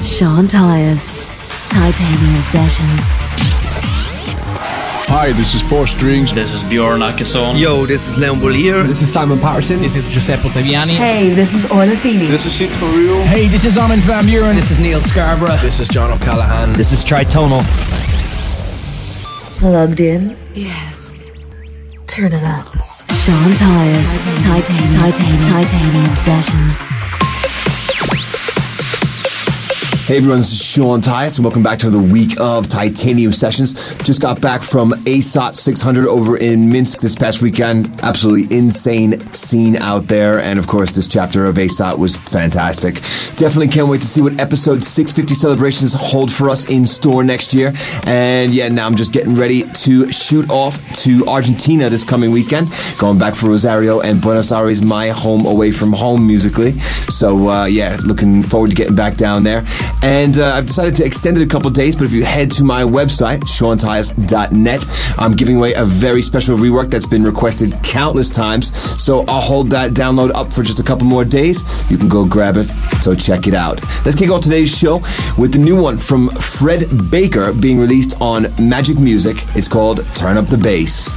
Sean Tyas, Titanium Sessions. Hi, this is Four Strings. This is Bjorn Akesson. Yo, this is Leon Bolier. This is Simon Patterson. This is Giuseppe Ottaviani. Hey, this is Orla Feeney. This is Sid For Real. Hey, this is Armin van Buuren. This is Neil Scarborough. This is John O'Callaghan. This is Tritonal. Plugged in? Yes. Turn it up. Sean Tyas, Titanium Sessions. Hey everyone, this is Sean Tyas and welcome back to another week of Titanium Sessions. Just got back from ASOT 600 over in Minsk this past weekend. Absolutely insane scene out there, and of course this chapter of ASOT was fantastic. Definitely can't wait to see what episode 650 celebrations hold for us in store next year. And yeah, now I'm just getting ready to shoot off to Argentina this coming weekend. Going back for Rosario and Buenos Aires, my home away from home musically. So yeah, looking forward to getting back down there. And I've decided to extend it a couple days, but if you head to my website, SeanTyas.net, I'm giving away a very special rework that's been requested countless times. So I'll hold that download up for just a couple more days. You can go grab it, so check it out. Let's kick off today's show with the new one from Fred Baker being released on Magic Music. It's called Turn Up the Bass.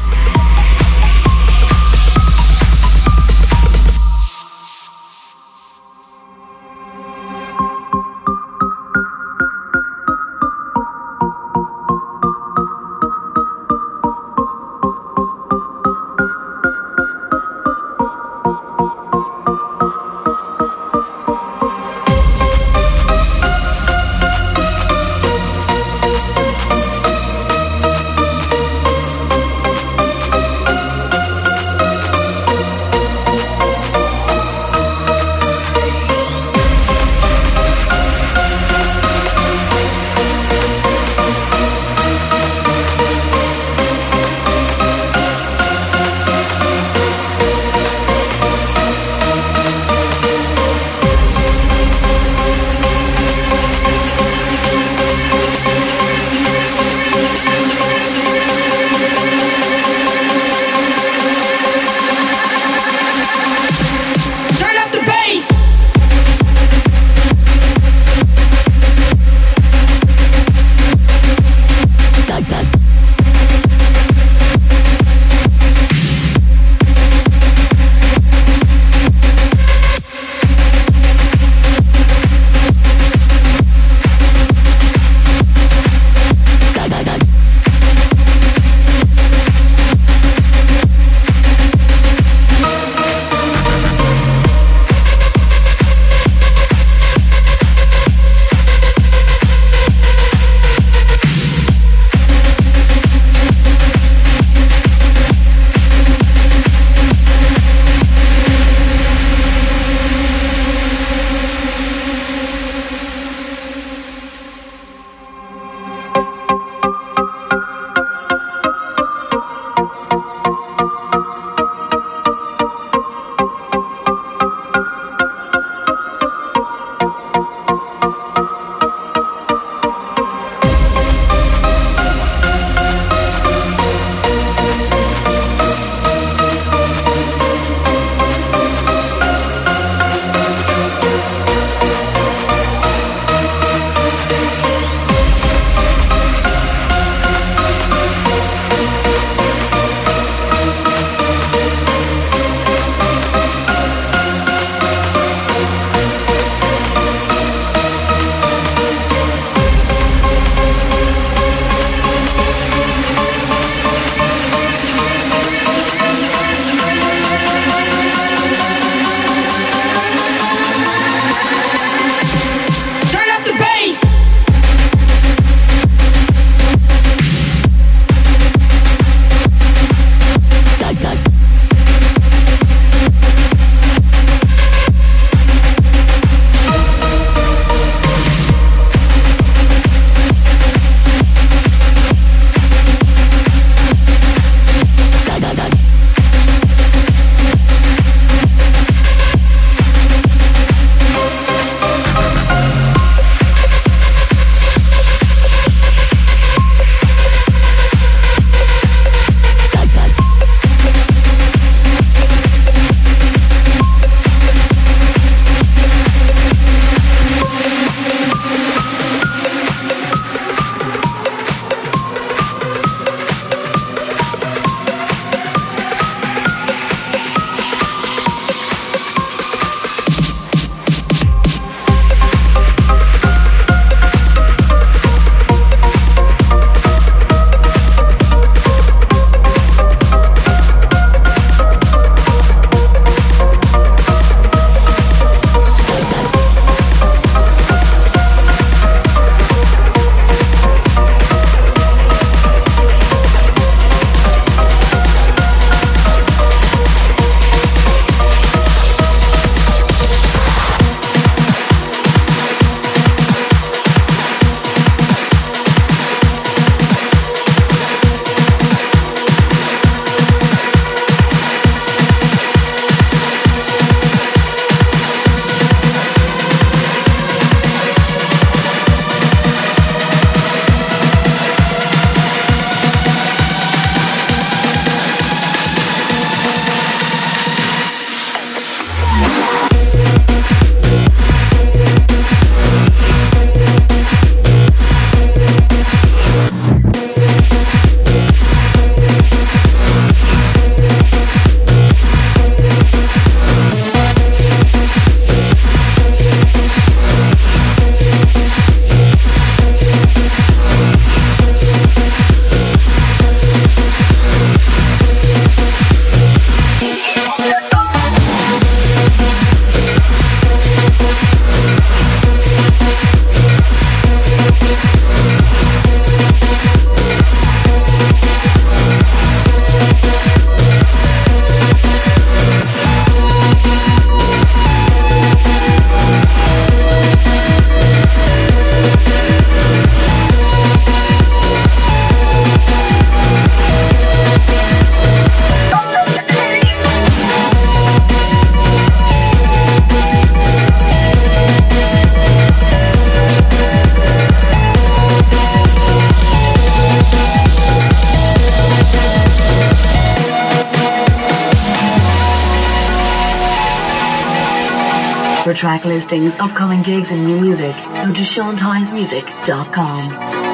track listings, upcoming gigs and new music, go to SeanTyesMusic.com.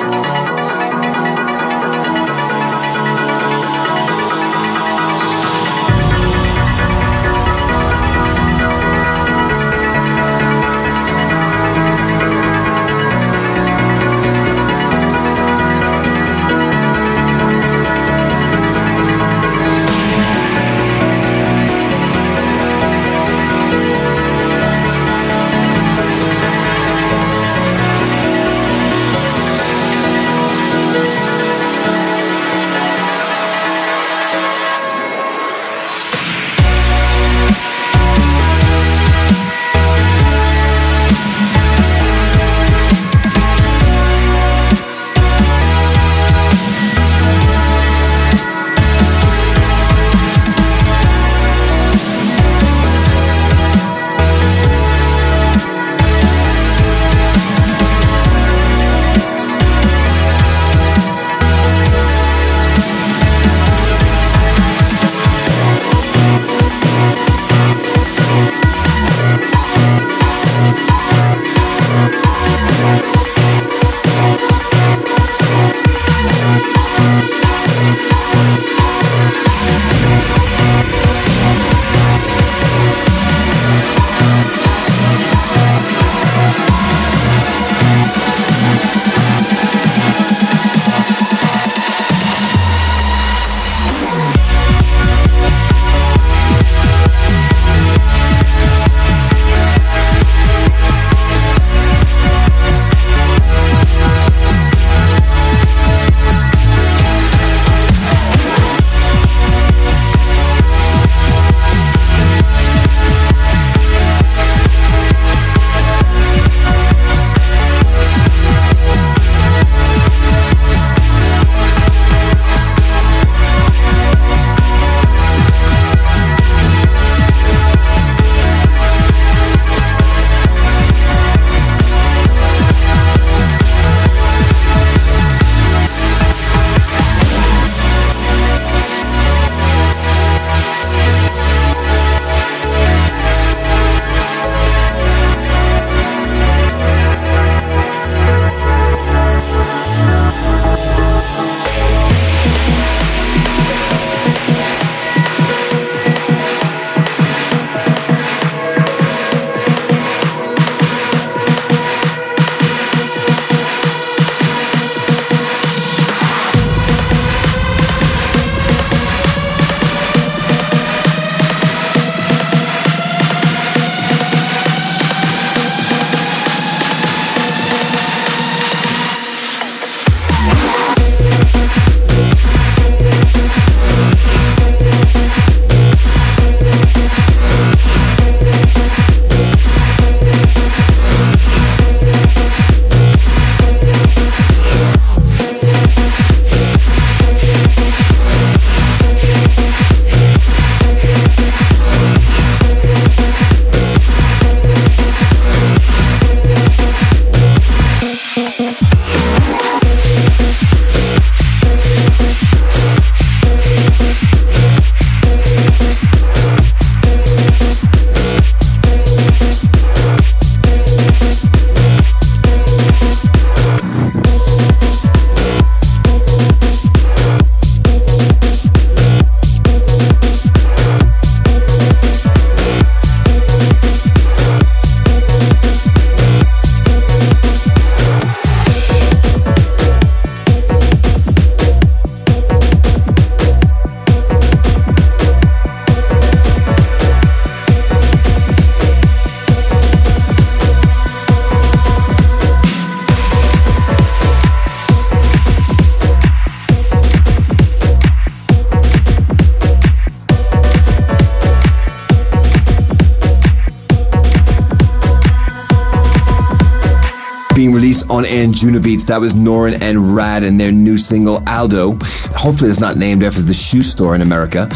being released on Anjunabeats. That was Norin and Rad and their new single Aldo. Hopefully it's not named after the shoe store in America.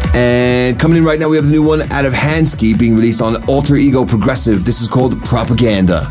And coming in right now, we have the new one out of Hansky being released on Alter Ego Progressive. This is called Propaganda.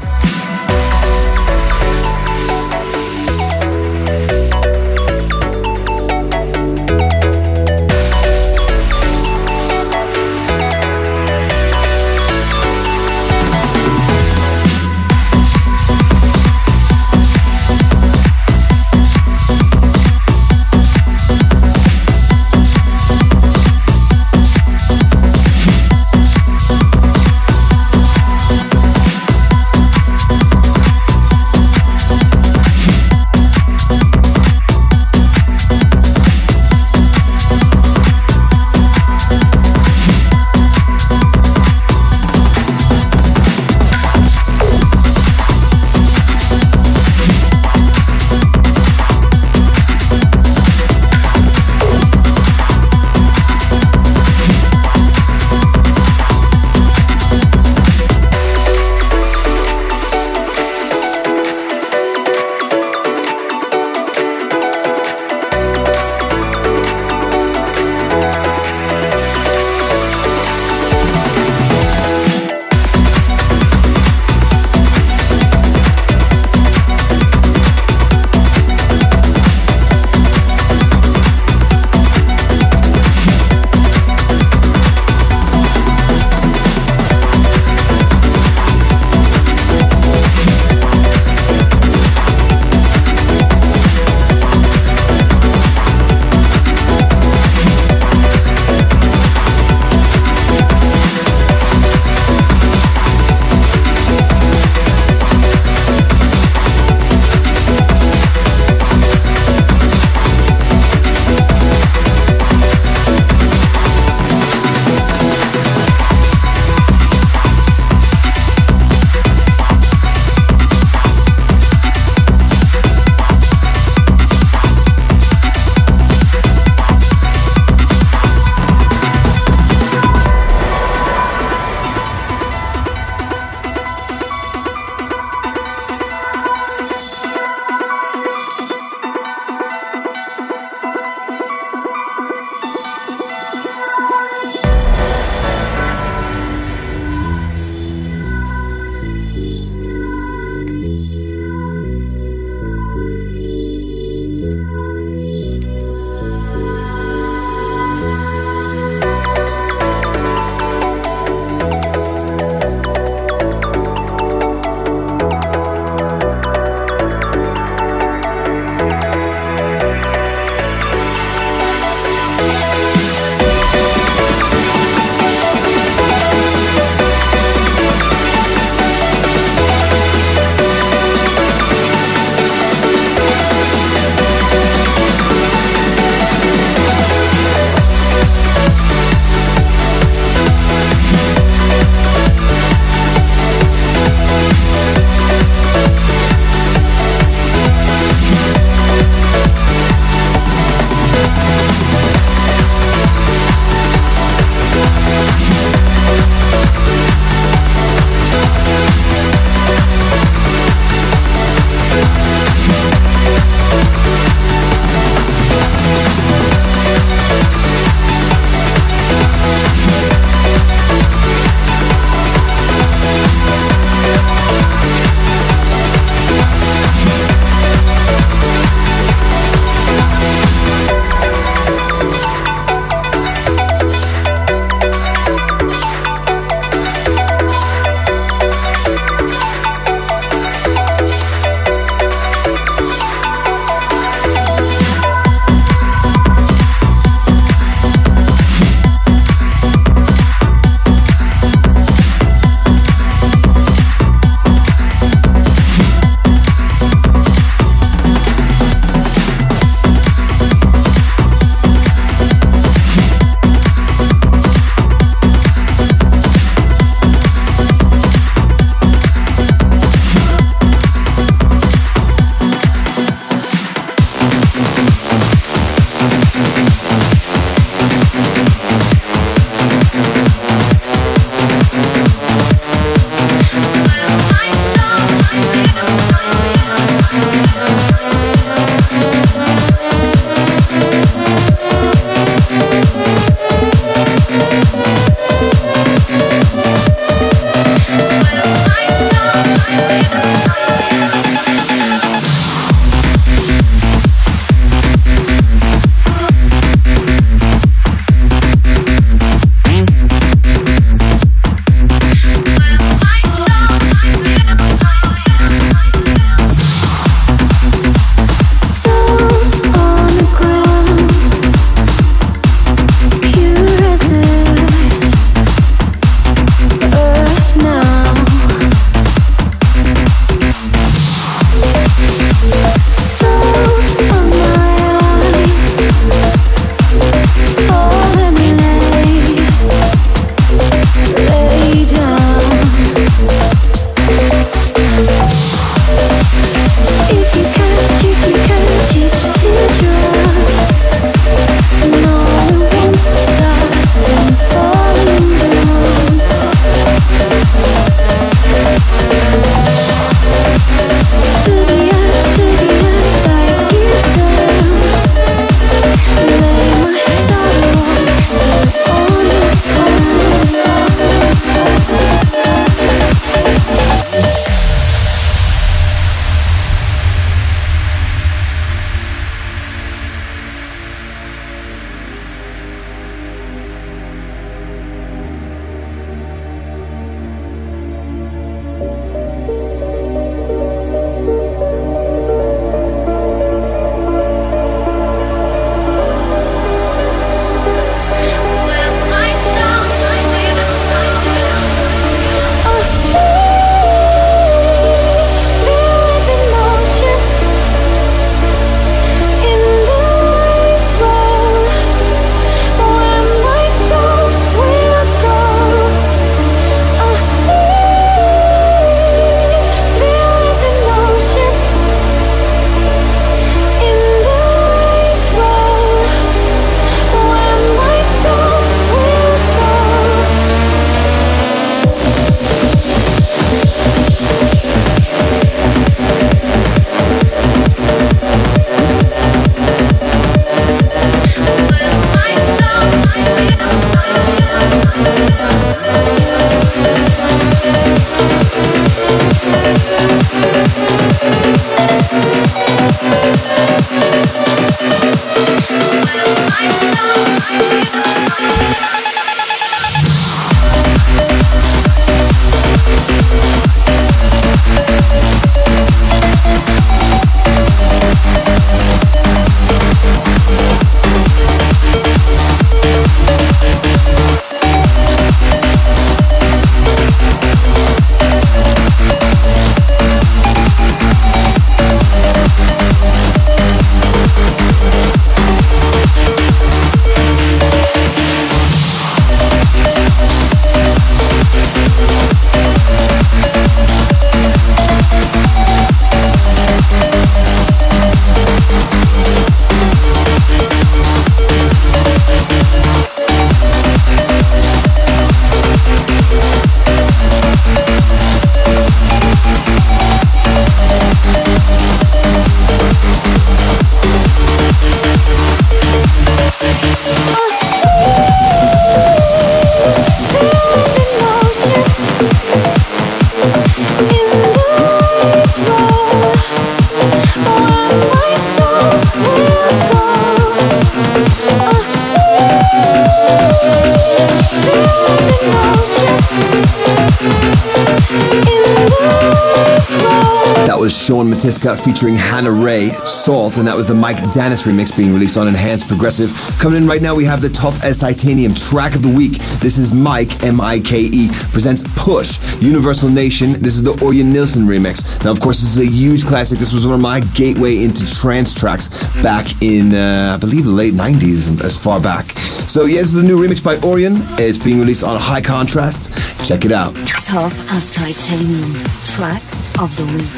was Sean Matiska featuring Hannah Ray, Salt, and that was the Mike Danis remix being released on Enhanced Progressive. Coming in right now, we have the Tough as Titanium track of the week. This is Mike, M-I-K-E, presents Push, Universal Nation. This is the Orjan Nilsen remix. Now, of course, this is a huge classic. This was one of my gateway into trance tracks back in, I believe, the late 90s, as far back. So, yeah, this is a new remix by Orjan. It's being released on High Contrast. Check it out. Tough as Titanium, track of the week.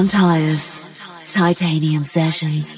Sean Tyas, Titanium Sessions.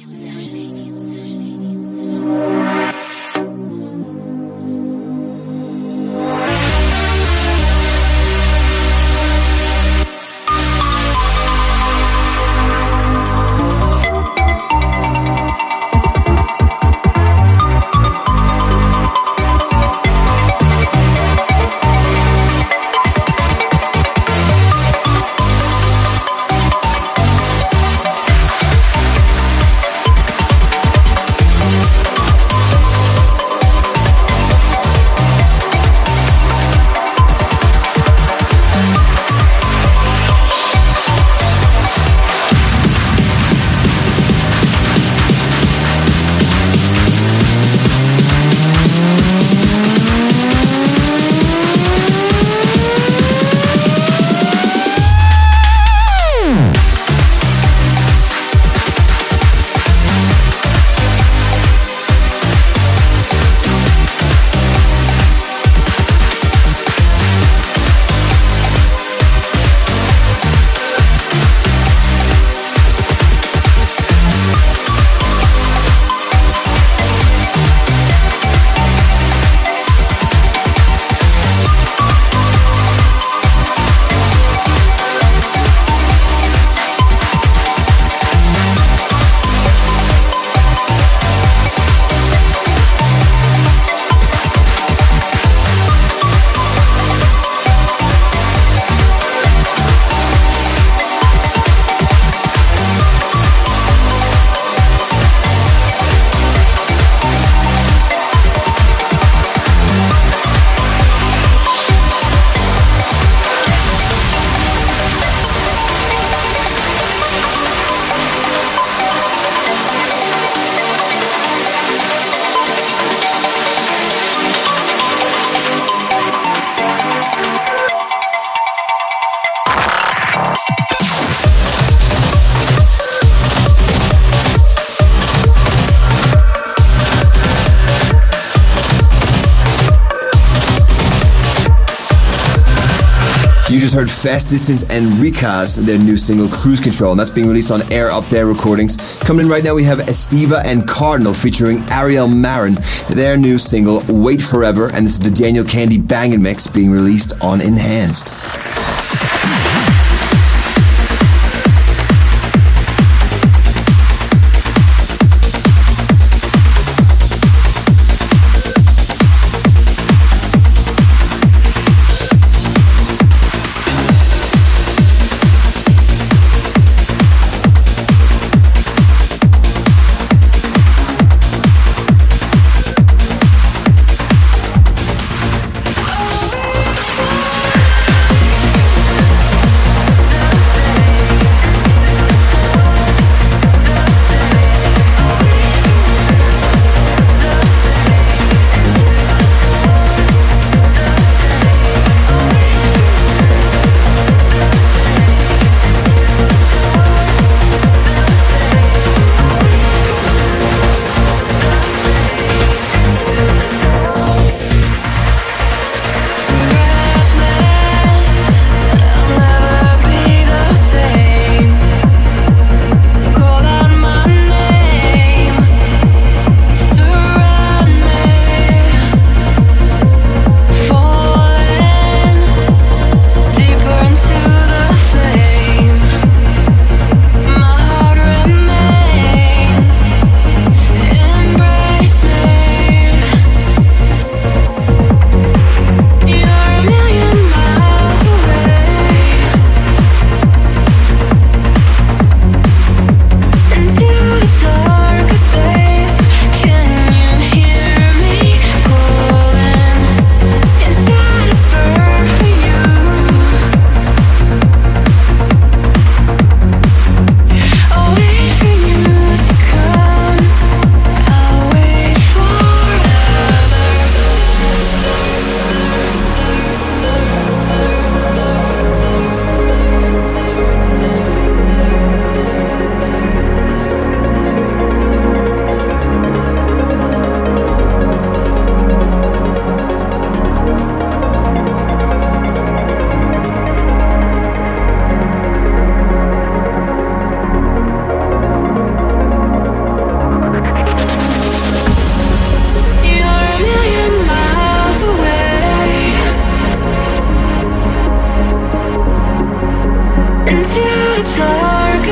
You just heard Fast Distance and Rikaz, their new single Cruise Control, and that's being released on Air Up There Recordings. Coming in right now, we have Estiva and Cardinal featuring Ariel Marin, their new single Wait Forever, and this is the Daniel Candy Bangin' Mix being released on Enhanced.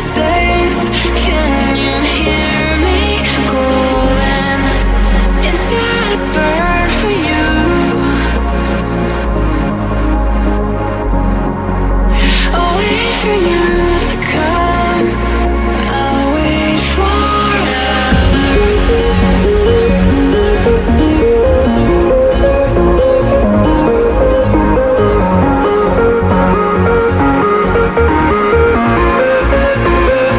space. Can you hear me calling? Inside burn for you. I'll wait for you to come. I'll wait forever.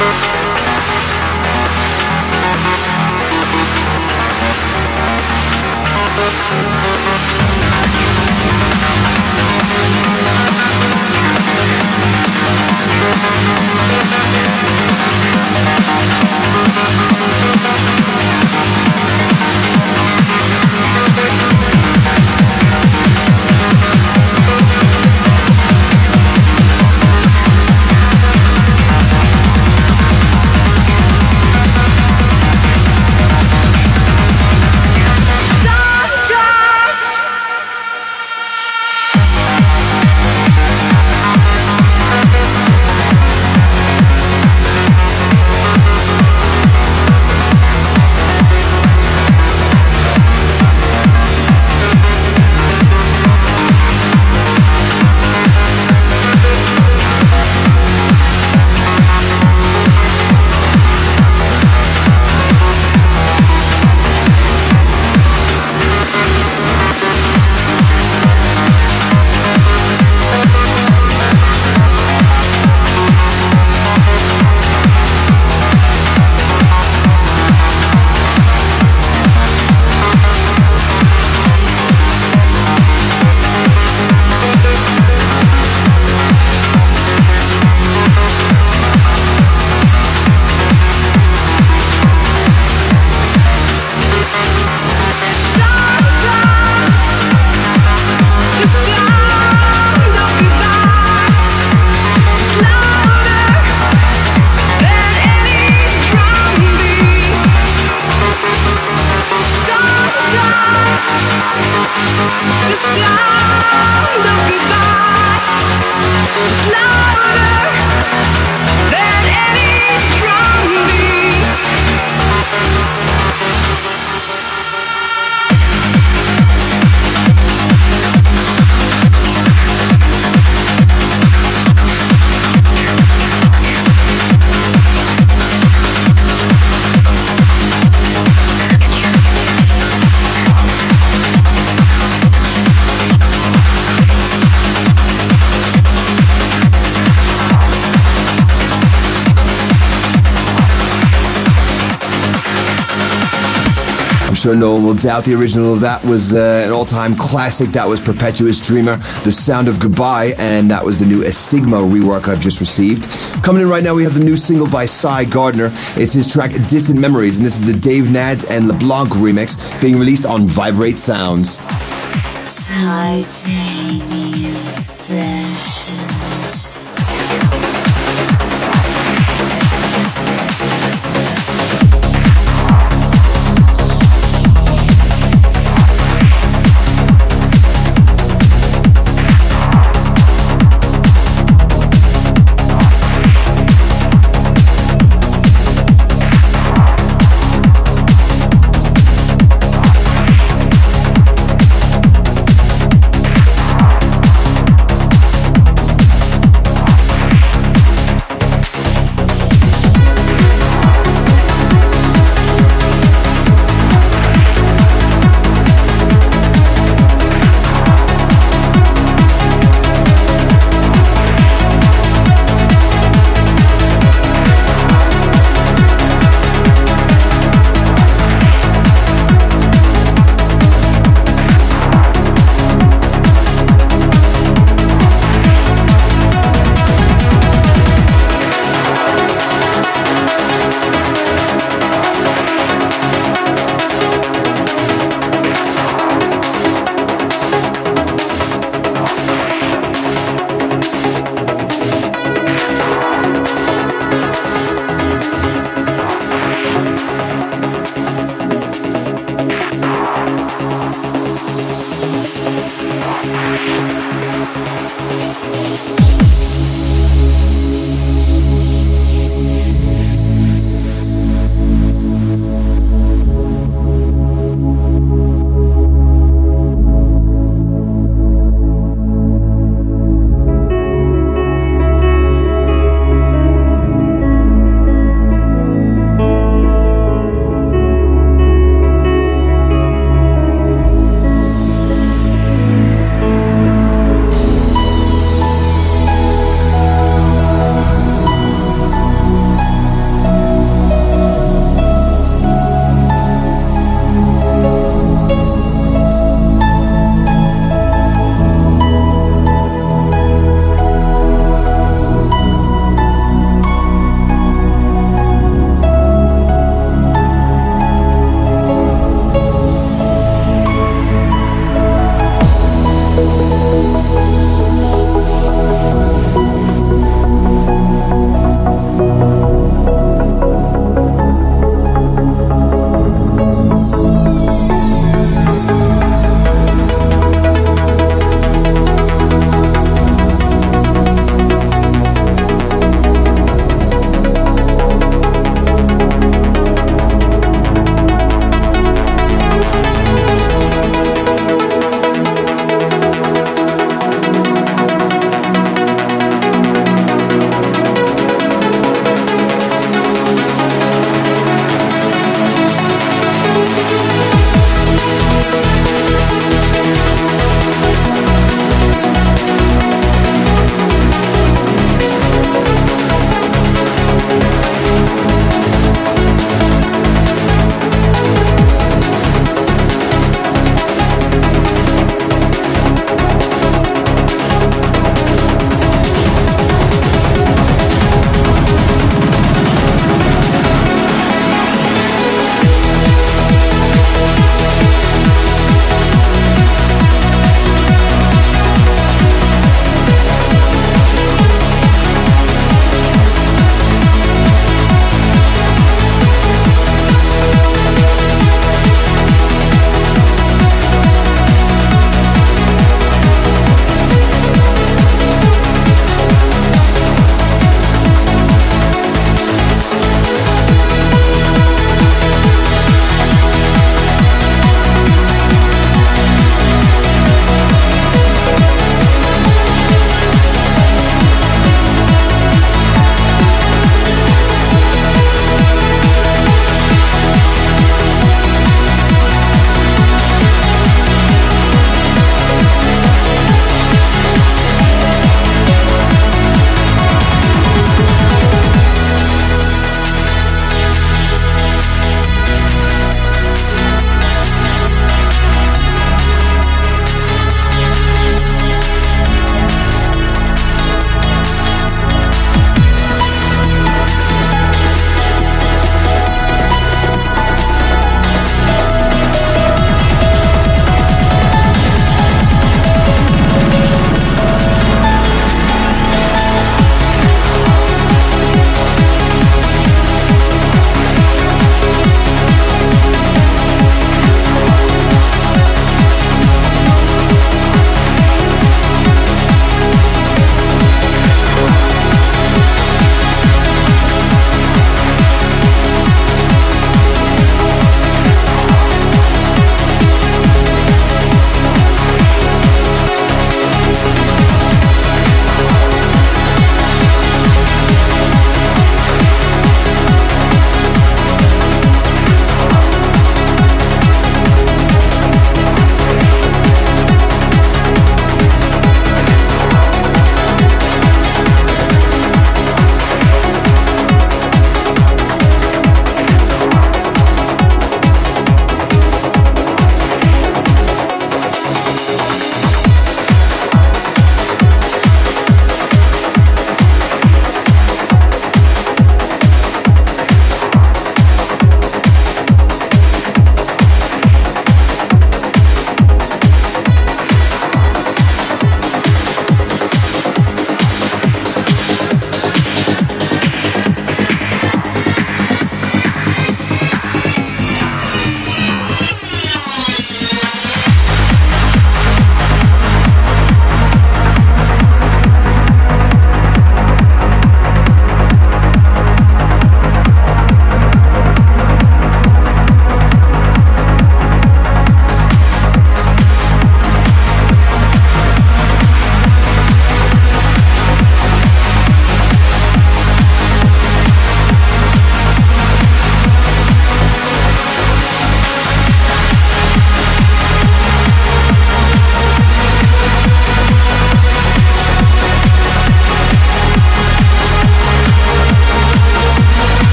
Sure no one will doubt the original of that was an all-time classic. That was Perpetuous Dreamer, The Sound of Goodbye, and that was the new Estigma rework I've just received. Coming in right now, we have the new single by Cy Gardner. It's his track Distant Memories, and this is the Dave Nads and LeBlanc remix being released on Vibrate Sounds. Titanium Sessions.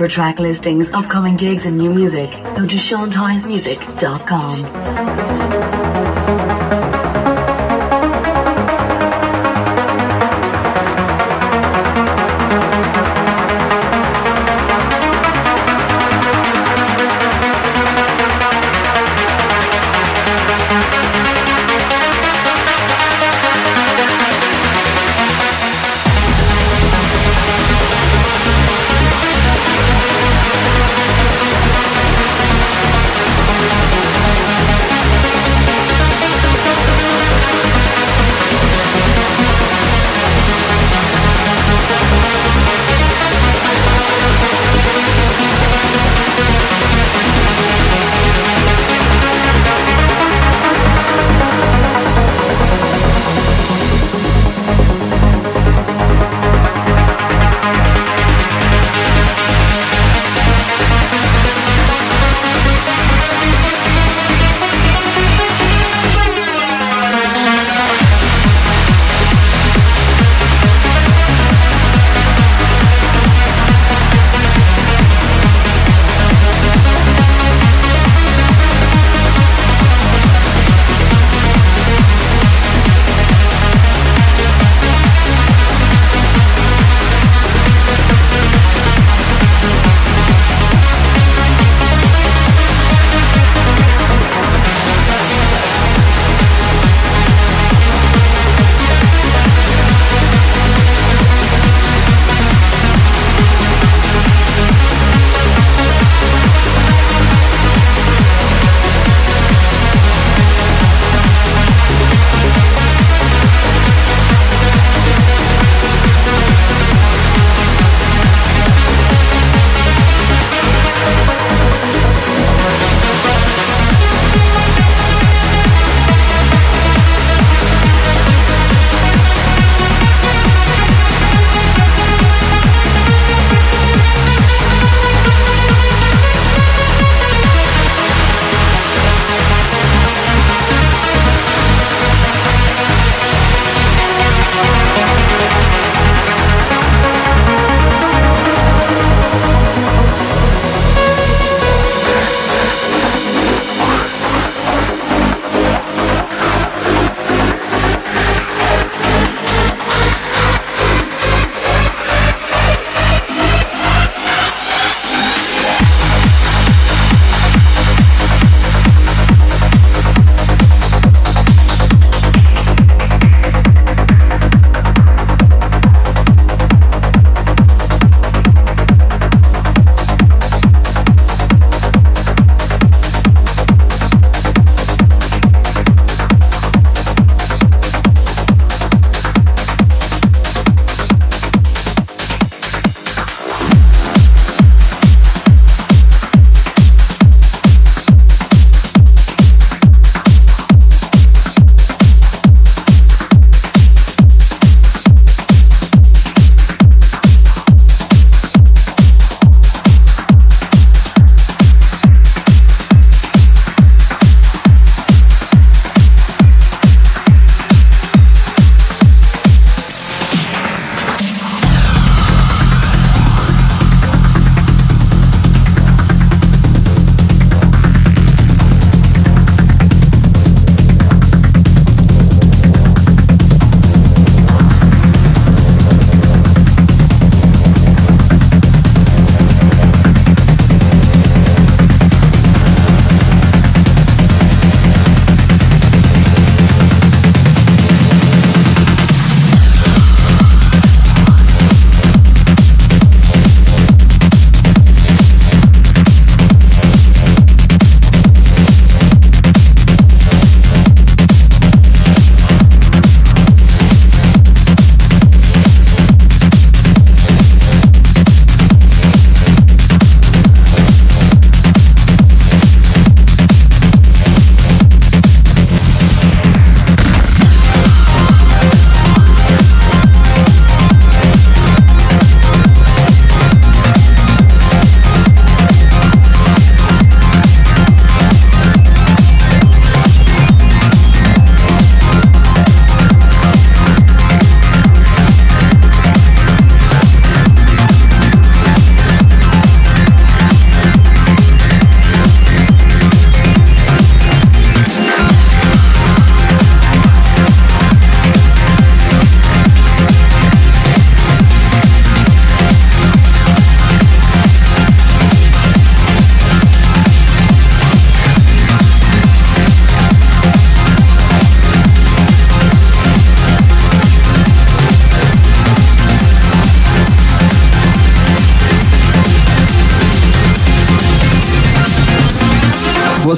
For track listings, upcoming gigs and new music, go to SeanTyesMusic.com.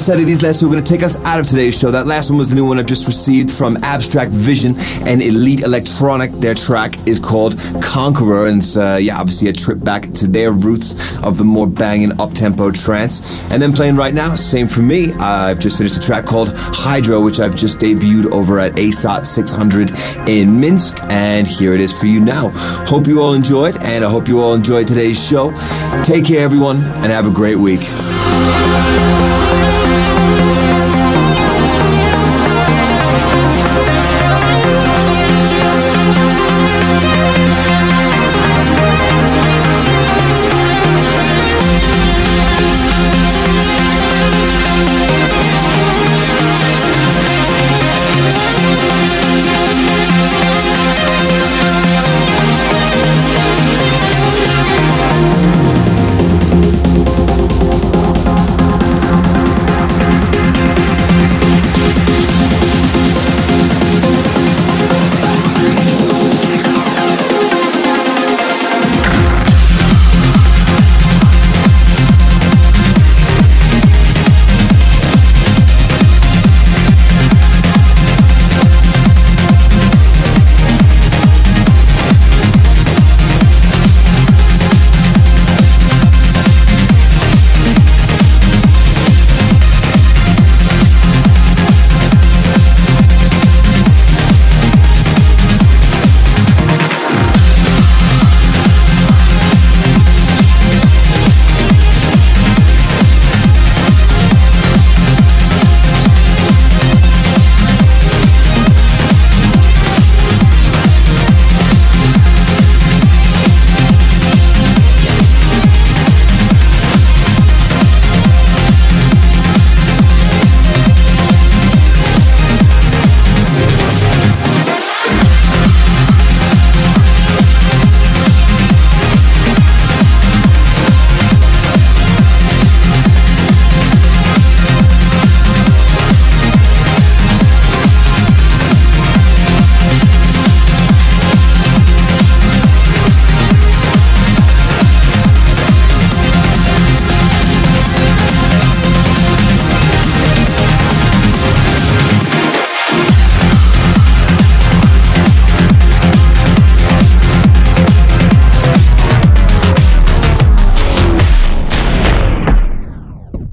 sadly, these last two are going to take us out of today's show. That last one was the new one I've just received from Abstract Vision and Elite Electronic. Their track is called Conqueror, and it's, obviously a trip back to their roots of the more banging up-tempo trance. And then playing right now, same for me, I've just finished a track called Hydro, which I've just debuted over at ASOT 600 in Minsk, and here it is for you now. Hope you all enjoyed, and I hope you all enjoyed today's show. Take care, everyone, and have a great week.